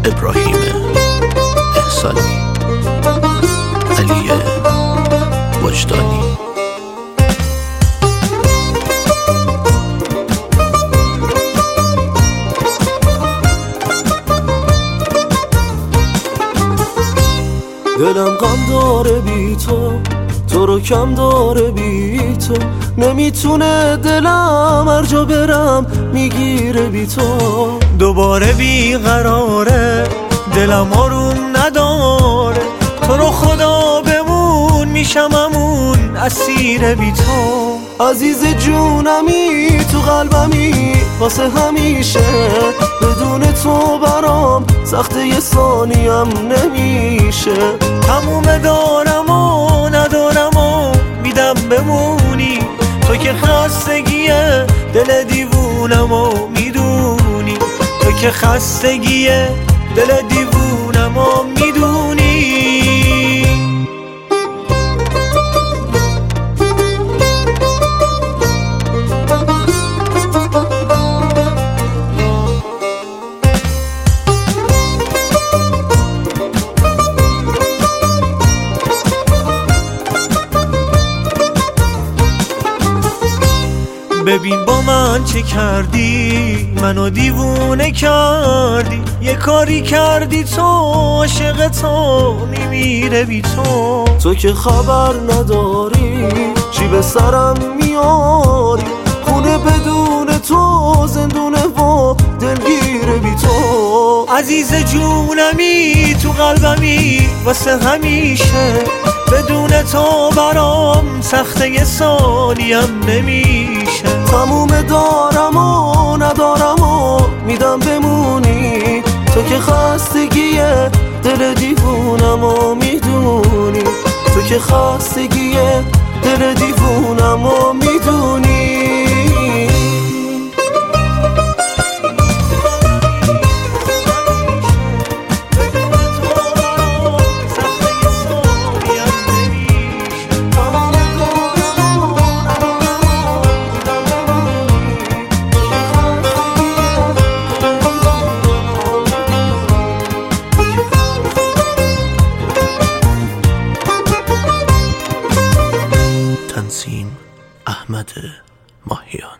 ابراهیم احسانی، علی وجدانی. دلم غم داره بی تو رو کم داره بی تو، نمیتونه دلم هر جا برم میگیره بی تو. دوباره بی قراره دلم آروم نداره، تو رو خدا بمون میشم امون اسیر بی تو. عزیز جونمی تو قلبمی واسه همیشه، بدون تو برام سخته یه ثانیم نمیشه. تموم دارم و ندارم و میدم بمونی، تو که خستگیه دل دیوونم و میدونی، تو که خستگیه دل دیوونم و میدونی. ببین با من چه کردی، منو دیوونه کردی، یه کاری کردی تو عاشق تو میمیره بی تو. تو که خبر نداری چی به سرم میاری، خونه بدون تو زندونه و دلگیره بی تو. عزیز جونمی تو قلبمی واسه همیشه، بدون تو برام سخته یه ثانیم نمیشه. تموم دارم و ندارم و میدم بمونی، تو که خستگیه دل دیوونم و میدونی، تو که خستگیه دل دیوونم و میدونی. تنظیم احمد ماهیان.